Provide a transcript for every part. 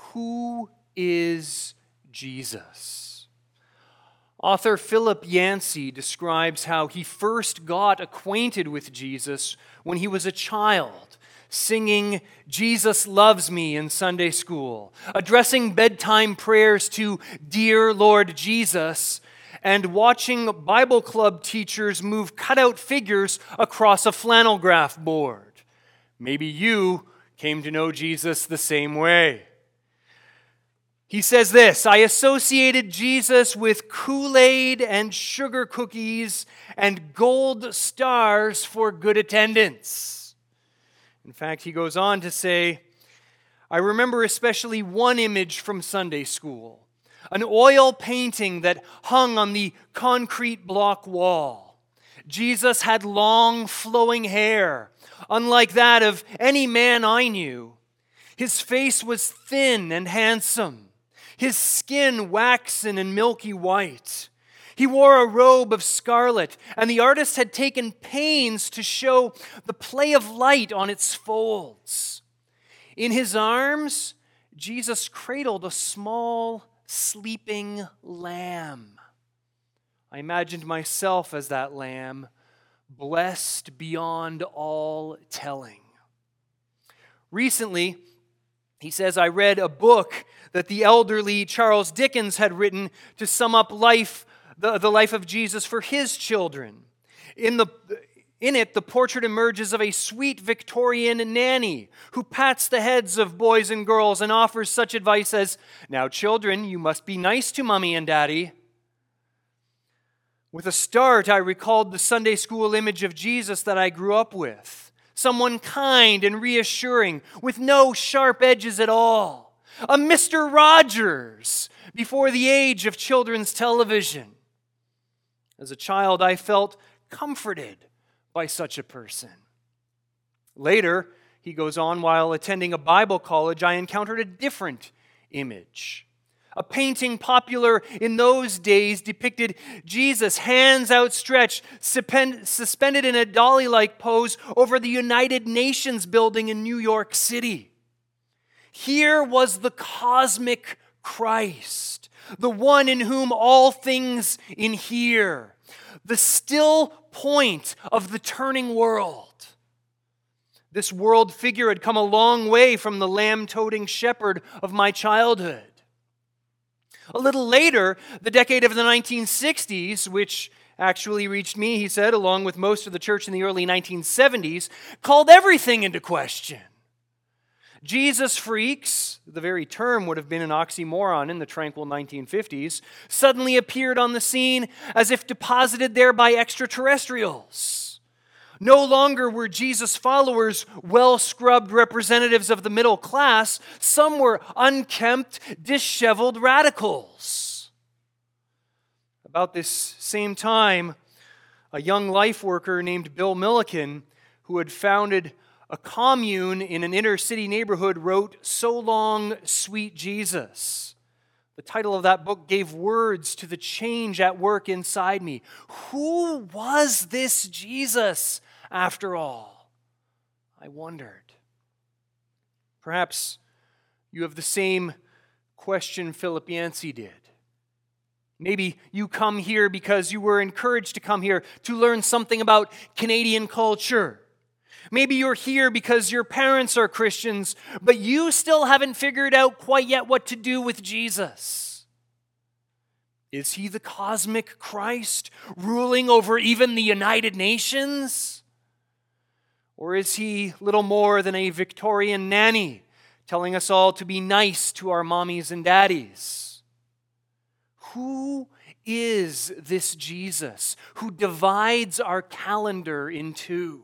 Who is Jesus? Author Philip Yancey describes how he first got acquainted with Jesus when he was a child, singing "Jesus Loves Me" in Sunday school, addressing bedtime prayers to "Dear Lord Jesus," and watching Bible club teachers move cutout figures across a flannel graph board. Maybe you came to know Jesus the same way. He says this, "I associated Jesus with Kool-Aid and sugar cookies and gold stars for good attendance." In fact, he goes on to say, "I remember especially one image from Sunday school, an oil painting that hung on the concrete block wall. Jesus had long flowing hair, unlike that of any man I knew. His face was thin and handsome, his skin waxen and milky white. He wore a robe of scarlet, and the artist had taken pains to show the play of light on its folds. In his arms, Jesus cradled a small, sleeping lamb. I imagined myself as that lamb, blessed beyond all telling." Recently, he says, "I read a book that the elderly Charles Dickens had written to sum up the life of Jesus for his children. In it, the portrait emerges of a sweet Victorian nanny who pats the heads of boys and girls and offers such advice as, 'Now, children, you must be nice to Mommy and Daddy.' With a start, I recalled the Sunday school image of Jesus that I grew up with. Someone kind and reassuring, with no sharp edges at all. A Mr. Rogers before the age of children's television. As a child, I felt comforted by such a person. Later," he goes on, "while attending a Bible college, I encountered a different image. A painting popular in those days depicted Jesus, hands outstretched, suspended in a dolly-like pose over the United Nations building in New York City. Here was the cosmic Christ, the one in whom all things inhere, the still point of the turning world. This world figure had come a long way from the lamb-toting shepherd of my childhood. A little later, the decade of the 1960s, which actually reached me," he said, "along with most of the church in the early 1970s, called everything into question. Jesus freaks," the very term would have been an oxymoron in the tranquil 1950s, "suddenly appeared on the scene as if deposited there by extraterrestrials. No longer were Jesus followers well-scrubbed representatives of the middle class. Some were unkempt, disheveled radicals." About this same time, a young life worker named Bill Milliken, who had founded a commune in an inner-city neighborhood, wrote "So Long, Sweet Jesus." The title of that book gave words to the change at work inside me. Who was this Jesus, after all? I wondered. Perhaps you have the same question Philip Yancey did. Maybe you come here because you were encouraged to come here to learn something about Canadian culture. Maybe you're here because your parents are Christians, but you still haven't figured out quite yet what to do with Jesus. Is he the cosmic Christ, ruling over even the United Nations? Or is he little more than a Victorian nanny, telling us all to be nice to our mommies and daddies? Who is this Jesus who divides our calendar in two?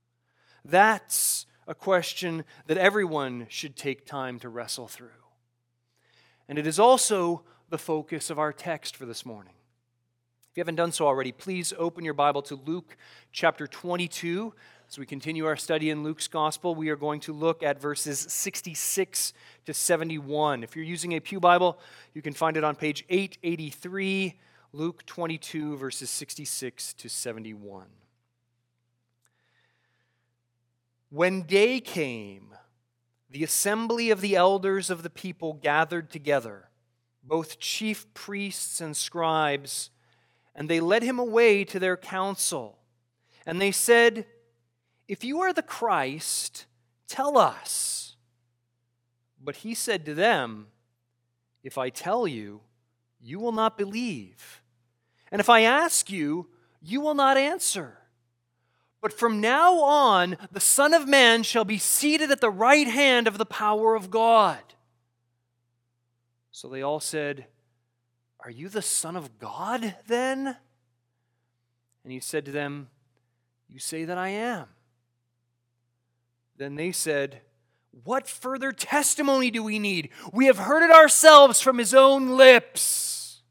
That's a question that everyone should take time to wrestle through. And it is also the focus of our text for this morning. If you haven't done so already, please open your Bible to Luke chapter 22. As we continue our study in Luke's Gospel, we are going to look at verses 66 to 71. If you're using a Pew Bible, you can find it on page 883, Luke 22, verses 66 to 71. When day came, the assembly of the elders of the people gathered together, both chief priests and scribes, and they led him away to their council. And they said, "If you are the Christ, tell us." But he said to them, "If I tell you, you will not believe. And if I ask you, you will not answer. But from now on, the Son of Man shall be seated at the right hand of the power of God." So they all said, "Are you the Son of God then?" And he said to them, "You say that I am." Then they said, "What further testimony do we need? We have heard it ourselves from his own lips."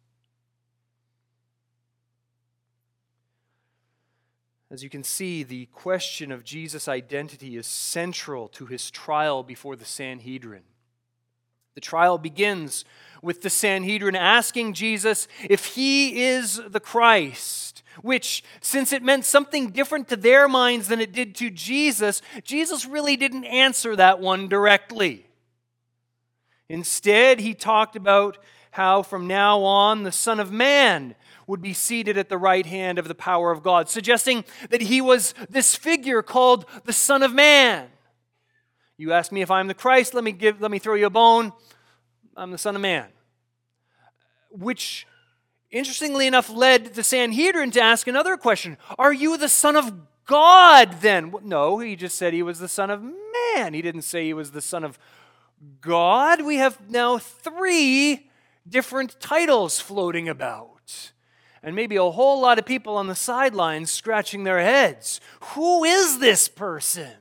As you can see, the question of Jesus' identity is central to his trial before the Sanhedrin. The trial begins with the Sanhedrin asking Jesus if he is the Christ, which, since it meant something different to their minds than it did to Jesus, Jesus really didn't answer that one directly. Instead, he talked about how from now on the Son of Man would be seated at the right hand of the power of God, suggesting that he was this figure called the Son of Man. You ask me if I'm the Christ, let me throw you a bone. I'm the Son of Man. Which, interestingly enough, led the Sanhedrin to ask another question. Are you the Son of God then? No, he just said he was the Son of Man. He didn't say he was the Son of God. We have now 3 different titles floating about. And maybe a whole lot of people on the sidelines scratching their heads. Who is this person?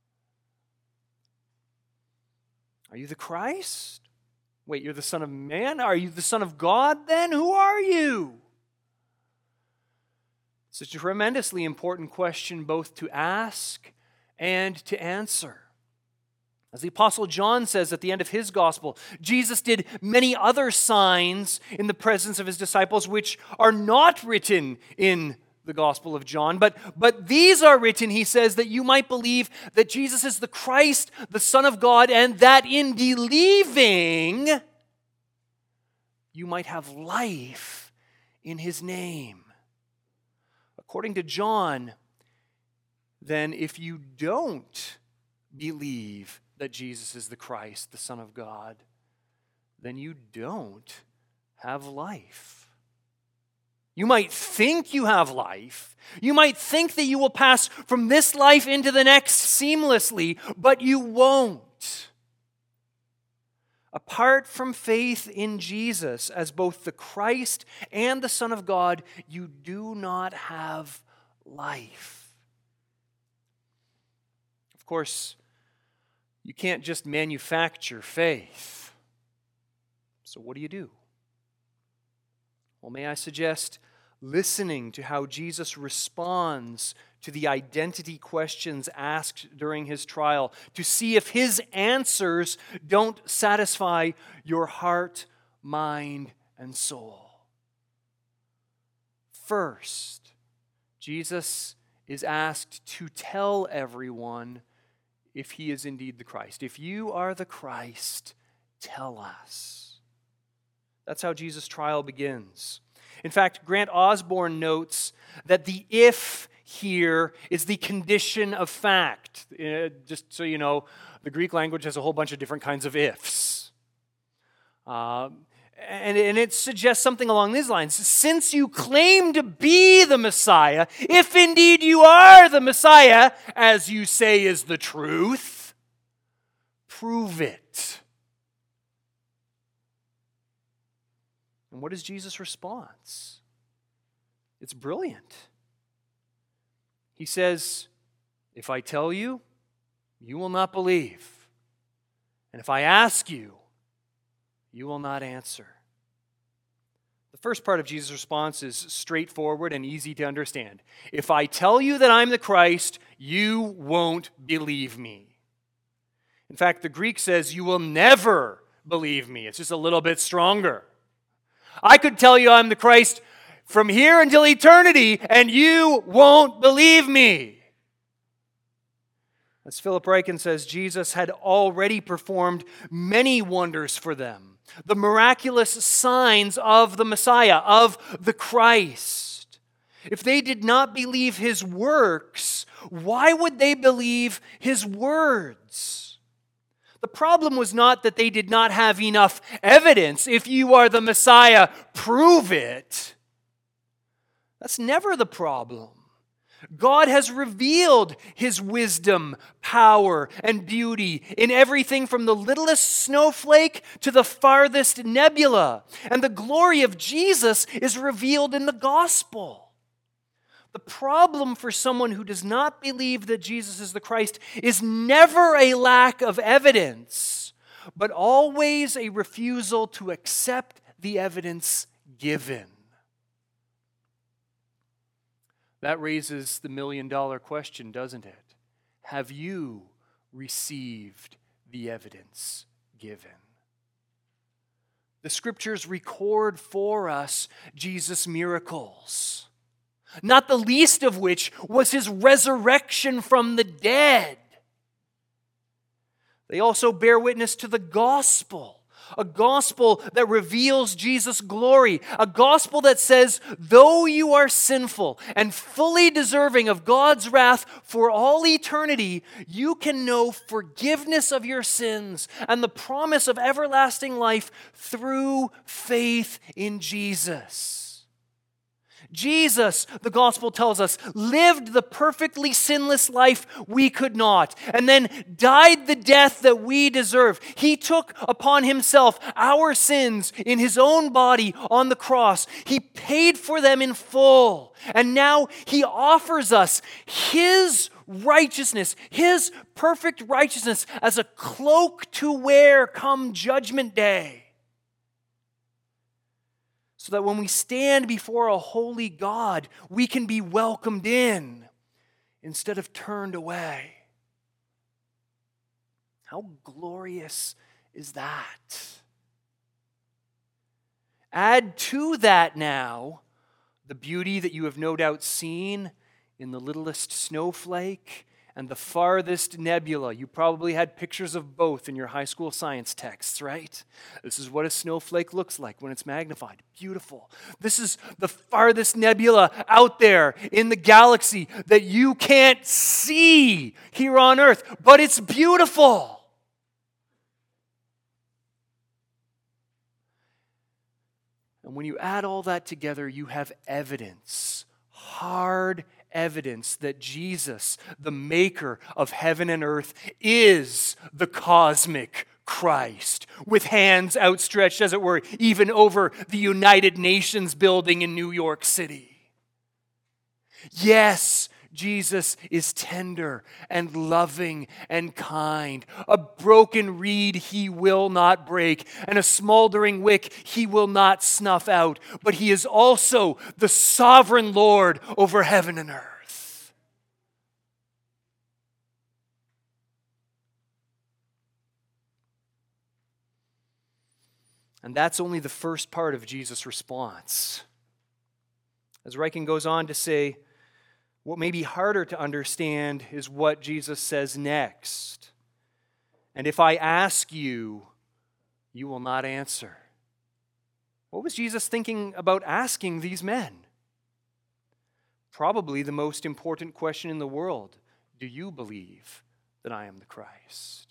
Are you the Christ? Wait, you're the Son of Man? Are you the Son of God then? Who are you? It's a tremendously important question both to ask and to answer. As the Apostle John says at the end of his gospel, Jesus did many other signs in the presence of his disciples which are not written in the Gospel of John, but these are written, he says, that you might believe that Jesus is the Christ, the Son of God, and that in believing you might have life in his name. According to John, then if you don't believe that Jesus is the Christ, the Son of God, then you don't have life. You might think you have life. You might think that you will pass from this life into the next seamlessly, but you won't. Apart from faith in Jesus as both the Christ and the Son of God, you do not have life. Of course, you can't just manufacture faith. So what do? Well, may I suggest listening to how Jesus responds to the identity questions asked during his trial to see if his answers don't satisfy your heart, mind, and soul. First, Jesus is asked to tell everyone if he is indeed the Christ. If you are the Christ, tell us. That's how Jesus' trial begins. In fact, Grant Osborne notes that the if here is the condition of fact. Just so you know, the Greek language has a whole bunch of different kinds of ifs. And it suggests something along these lines. Since you claim to be the Messiah, if indeed you are the Messiah, as you say is the truth, prove it. And what is Jesus' response? It's brilliant. He says, if I tell you, you will not believe. And if I ask you, you will not answer. The first part of Jesus' response is straightforward and easy to understand. If I tell you that I'm the Christ, you won't believe me. In fact, the Greek says you will never believe me. It's just a little bit stronger. I could tell you I'm the Christ from here until eternity, and you won't believe me. As Philip Ryken says, Jesus had already performed many wonders for them, the miraculous signs of the Messiah, of the Christ. If they did not believe his works, why would they believe his words? The problem was not that they did not have enough evidence. If you are the Messiah, prove it. That's never the problem. God has revealed his wisdom, power, and beauty in everything from the littlest snowflake to the farthest nebula. And the glory of Jesus is revealed in the gospel. The problem for someone who does not believe that Jesus is the Christ is never a lack of evidence, but always a refusal to accept the evidence given. That raises the million-dollar question, doesn't it? Have you received the evidence given? The Scriptures record for us Jesus' miracles, not the least of which was his resurrection from the dead. They also bear witness to the gospel, a gospel that reveals Jesus' glory, a gospel that says, though you are sinful and fully deserving of God's wrath for all eternity, you can know forgiveness of your sins and the promise of everlasting life through faith in Jesus. Jesus, the gospel tells us, lived the perfectly sinless life we could not, and then died the death that we deserve. He took upon himself our sins in his own body on the cross. He paid for them in full, and now he offers us his righteousness, his perfect righteousness, as a cloak to wear come Judgment Day. So that when we stand before a holy God, we can be welcomed in instead of turned away. How glorious is that? Add to that now the beauty that you have no doubt seen in the littlest snowflake and the farthest nebula. You probably had pictures of both in your high school science texts, right? This is what a snowflake looks like when it's magnified. Beautiful. This is the farthest nebula out there in the galaxy that you can't see here on Earth, but it's beautiful. And when you add all that together, you have evidence, hard evidence that Jesus, the maker of heaven and earth, is the cosmic Christ, with hands outstretched, as it were, even over the United Nations building in New York City. Yes, Jesus is tender and loving and kind. A broken reed he will not break, and a smoldering wick he will not snuff out. But he is also the sovereign Lord over heaven and earth. And that's only the first part of Jesus' response. As Ryken goes on to say, what may be harder to understand is what Jesus says next. And if I ask you, you will not answer. What was Jesus thinking about asking these men? Probably the most important question in the world. Do you believe that I am the Christ?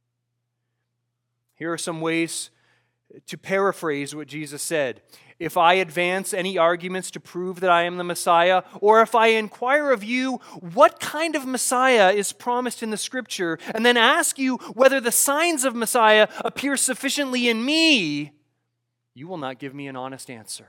Here are some ways to paraphrase what Jesus said. If I advance any arguments to prove that I am the Messiah, or if I inquire of you what kind of Messiah is promised in the Scripture, and then ask you whether the signs of Messiah appear sufficiently in me, you will not give me an honest answer.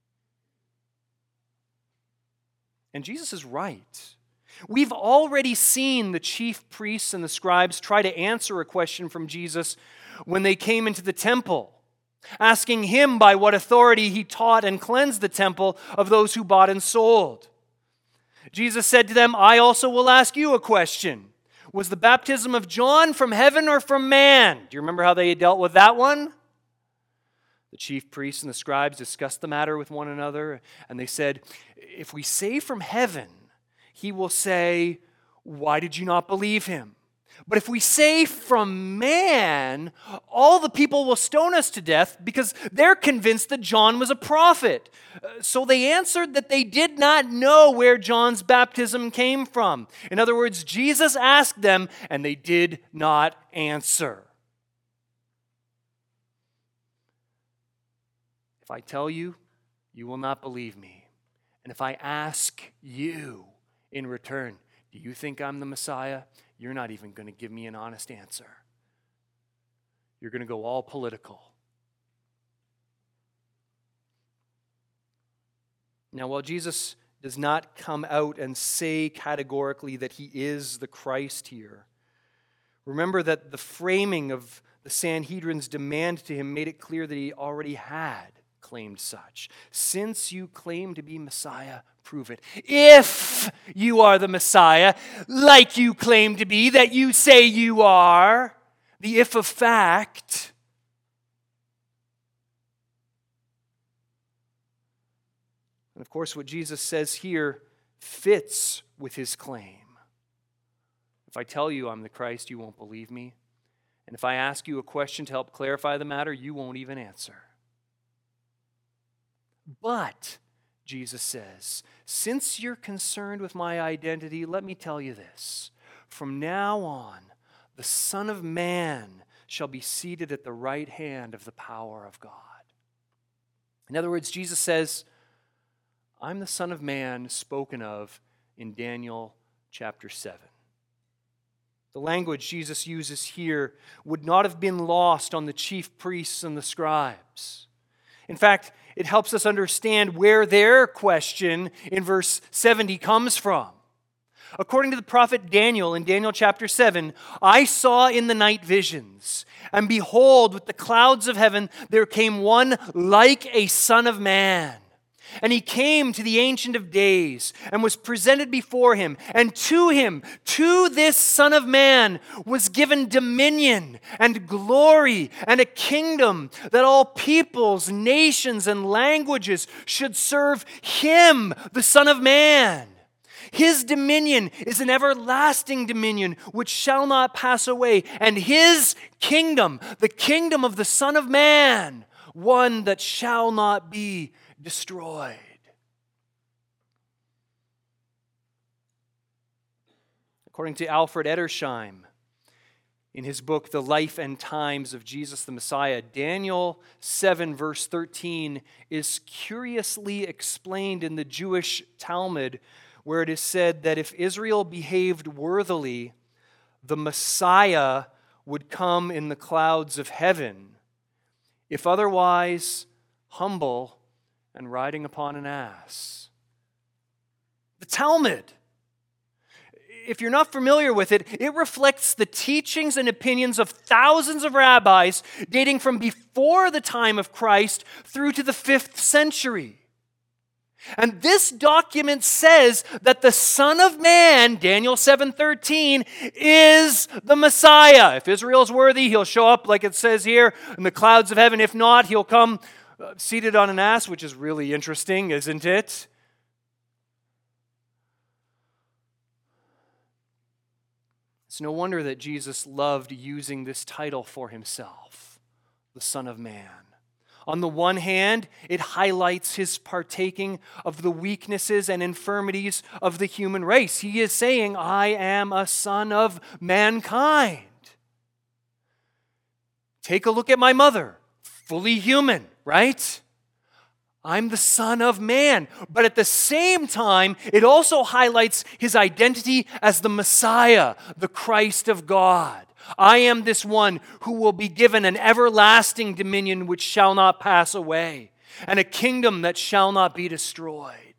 And Jesus is right. We've already seen the chief priests and the scribes try to answer a question from Jesus when they came into the temple, asking him by what authority he taught and cleansed the temple of those who bought and sold. Jesus said to them, I also will ask you a question. Was the baptism of John from heaven or from man? Do you remember how they dealt with that one? The chief priests and the scribes discussed the matter with one another, and they said, if we say from heaven, he will say, why did you not believe him? But if we say from man, all the people will stone us to death because they're convinced that John was a prophet. So they answered that they did not know where John's baptism came from. In other words, Jesus asked them and they did not answer. If I tell you, you will not believe me. And if I ask you in return, do you think I'm the Messiah? You're not even going to give me an honest answer. You're going to go all political. Now, while Jesus does not come out and say categorically that he is the Christ here, remember that the framing of the Sanhedrin's demand to him made it clear that he already had claimed such. Since you claim to be Messiah, prove it. If you are the Messiah, like you claim to be, that you say you are, the if of fact. And of course, what Jesus says here fits with his claim. If I tell you I'm the Christ, you won't believe me. And if I ask you a question to help clarify the matter, you won't even answer. But, Jesus says, since you're concerned with my identity, let me tell you this. From now on, the Son of Man shall be seated at the right hand of the power of God. In other words, Jesus says, I'm the Son of Man spoken of in Daniel chapter 7. The language Jesus uses here would not have been lost on the chief priests and the scribes. In fact, it helps us understand where their question in verse 70 comes from. According to the prophet Daniel in Daniel chapter 7, I saw in the night visions, and behold, with the clouds of heaven there came one like a son of man. And he came to the Ancient of Days and was presented before him. And to this Son of Man, was given dominion and glory and a kingdom that all peoples, nations, and languages should serve him, the Son of Man. His dominion is an everlasting dominion which shall not pass away. And his kingdom, the kingdom of the Son of Man, one that shall not be destroyed. According to Alfred Edersheim, in his book, The Life and Times of Jesus the Messiah, Daniel 7 verse 13 is curiously explained in the Jewish Talmud, where it is said that if Israel behaved worthily, the Messiah would come in the clouds of heaven. If otherwise, humble and riding upon an ass. The Talmud, if you're not familiar with it, it reflects the teachings and opinions of thousands of rabbis dating from before the time of Christ through to the 5th century. And this document says that the Son of Man, Daniel 7:13, is the Messiah. If Israel's worthy, he'll show up like it says here in the clouds of heaven. If not, he'll come seated on an ass, which is really interesting, isn't it? It's no wonder that Jesus loved using this title for himself, the Son of Man. On the one hand, it highlights his partaking of the weaknesses and infirmities of the human race. He is saying, I am a son of mankind. Take a look at my mother, fully human, right? I'm the Son of Man. But at the same time, it also highlights his identity as the Messiah, the Christ of God. I am this one who will be given an everlasting dominion which shall not pass away, and a kingdom that shall not be destroyed.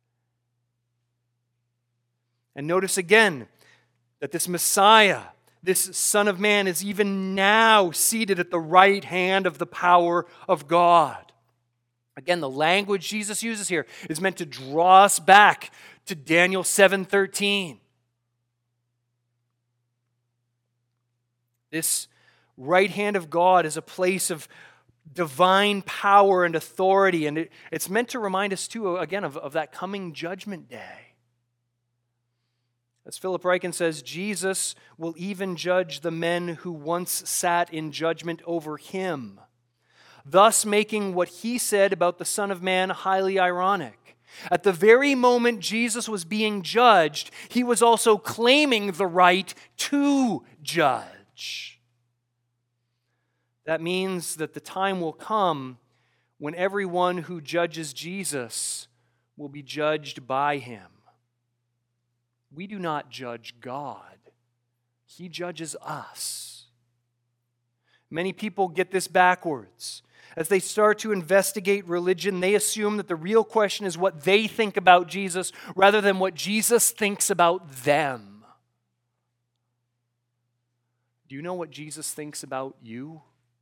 And notice again that this Messiah, this Son of Man, is even now seated at the right hand of the power of God. Again, the language Jesus uses here is meant to draw us back to Daniel 7:13. This right hand of God is a place of divine power and authority, and it's meant to remind us too, again, of that coming judgment day. As Philip Ryken says, Jesus will even judge the men who once sat in judgment over him, thus making what he said about the Son of Man highly ironic. At the very moment Jesus was being judged, he was also claiming the right to judge. That means that the time will come when everyone who judges Jesus will be judged by him. We do not judge God. He judges us. Many people get this backwards. As they start to investigate religion, they assume that the real question is what they think about Jesus rather than what Jesus thinks about them. Do you know what Jesus thinks about you?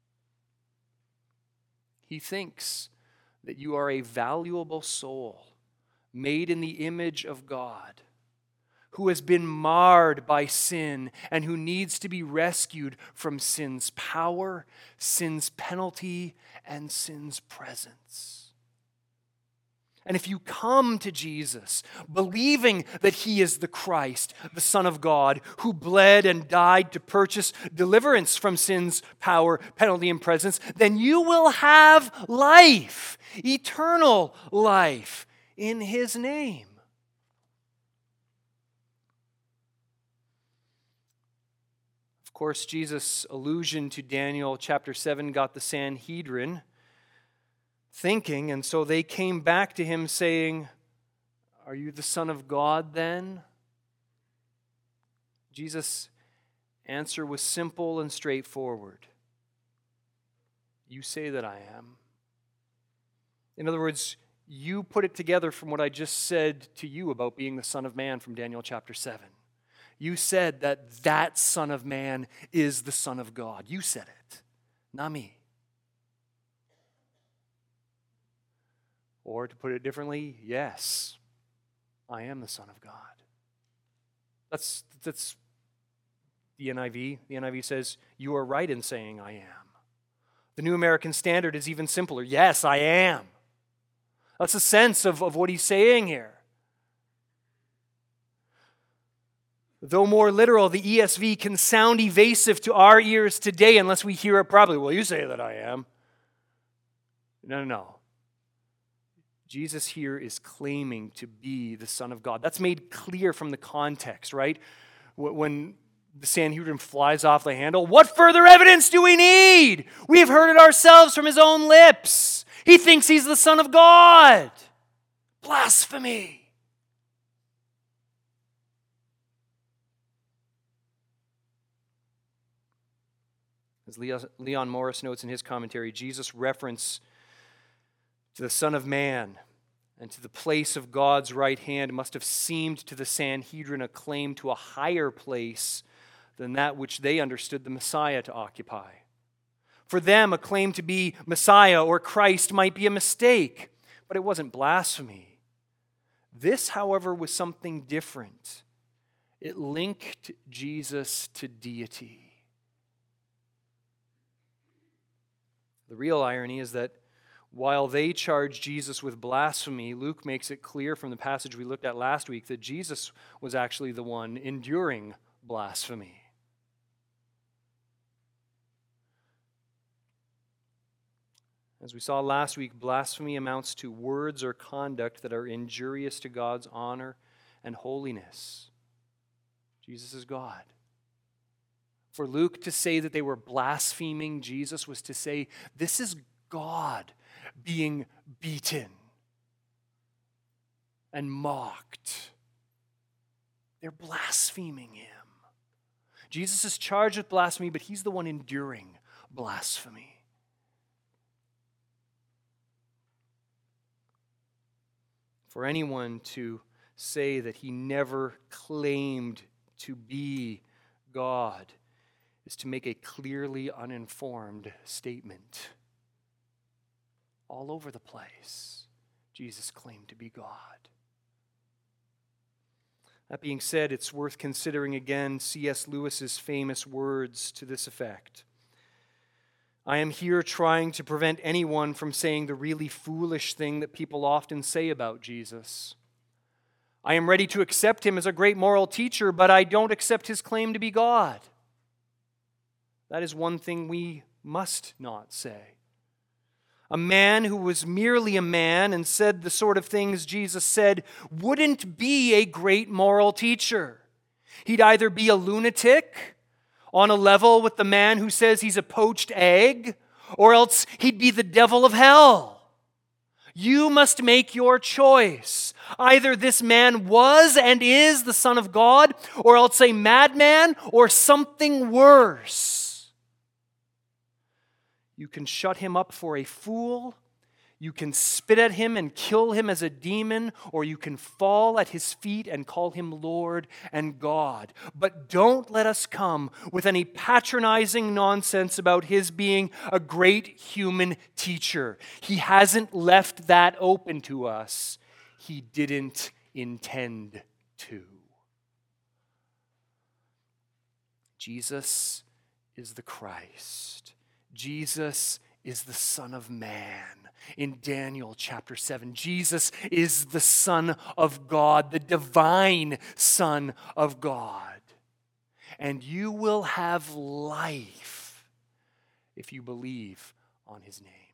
He thinks that you are a valuable soul made in the image of God, who has been marred by sin and who needs to be rescued from sin's power, sin's penalty, and sin's presence. And if you come to Jesus believing that he is the Christ, the Son of God, who bled and died to purchase deliverance from sin's power, penalty, and presence, then you will have life, eternal life in his name. Of course, Jesus' allusion to Daniel chapter 7 got the Sanhedrin thinking, and so they came back to him saying, "Are you the Son of God then?" Jesus' answer was simple and straightforward. "You say that I am." In other words, you put it together from what I just said to you about being the Son of Man from Daniel chapter 7. You said that Son of Man is the Son of God. You said it, not me. Or to put it differently, yes, I am the Son of God. That's the NIV. The NIV says, you are right in saying I am. The New American Standard is even simpler. Yes, I am. That's the sense of what he's saying here. Though more literal, the ESV can sound evasive to our ears today unless we hear it properly. Well, you say that I am. No. Jesus here is claiming to be the Son of God. That's made clear from the context, right? When the Sanhedrin flies off the handle, what further evidence do we need? We have heard it ourselves from his own lips. He thinks he's the Son of God. Blasphemy. As Leon Morris notes in his commentary, Jesus' reference to the Son of Man and to the place of God's right hand must have seemed to the Sanhedrin a claim to a higher place than that which they understood the Messiah to occupy. For them, a claim to be Messiah or Christ might be a mistake, but it wasn't blasphemy. This, however, was something different. It linked Jesus to deity. The real irony is that while they charge Jesus with blasphemy, Luke makes it clear from the passage we looked at last week that Jesus was actually the one enduring blasphemy. As we saw last week, blasphemy amounts to words or conduct that are injurious to God's honor and holiness. Jesus is God. For Luke to say that they were blaspheming Jesus was to say, this is God being beaten and mocked. They're blaspheming him. Jesus is charged with blasphemy, but he's the one enduring blasphemy. For anyone to say that he never claimed to be God is to make a clearly uninformed statement. All over the place, Jesus claimed to be God. That being said, it's worth considering again C.S. Lewis's famous words to this effect. I am here trying to prevent anyone from saying the really foolish thing that people often say about Jesus. I am ready to accept him as a great moral teacher, but I don't accept his claim to be God. That is one thing we must not say. A man who was merely a man and said the sort of things Jesus said wouldn't be a great moral teacher. He'd either be a lunatic on a level with the man who says he's a poached egg, or else he'd be the devil of hell. You must make your choice. Either this man was and is the Son of God, or else a madman, or something worse. You can shut him up for a fool, you can spit at him and kill him as a demon, or you can fall at his feet and call him Lord and God. But don't let us come with any patronizing nonsense about his being a great human teacher. He hasn't left that open to us. He didn't intend to. Jesus is the Christ. Jesus is the Son of Man. In Daniel chapter 7, Jesus is the Son of God, the divine Son of God. And you will have life if you believe on his name.